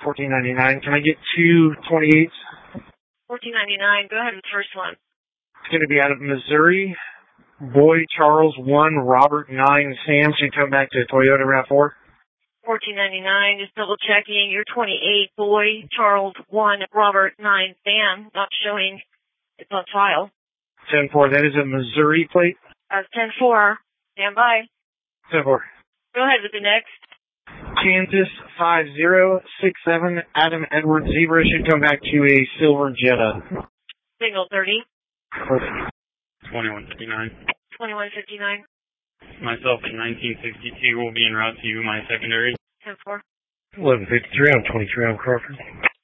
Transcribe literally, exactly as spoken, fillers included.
fourteen ninety-nine. Can I get two twenty-eights? fourteen ninety-nine. Go ahead with the first one. It's going to be out of Missouri. Boy Charles one, Robert nine, Sam. Should come back to Toyota Route four. fourteen ninety-nine. Just double checking. You're twenty-eight. Boy Charles one, Robert nine, Sam. Not showing. It's on file. ten four. That is a Missouri plate. That's ten four. Stand by. ten four. Go ahead with the next. Kansas five zero six seven, Adam Edward Zebra. Should come back to a silver Jetta. Signal thirty. twenty-one fifty-nine. twenty-one fifty-nine. Myself in nineteen sixty-two will be en route to my secondary. ten four. eleven fifty-three, I'm twenty-three, I'm Crawford.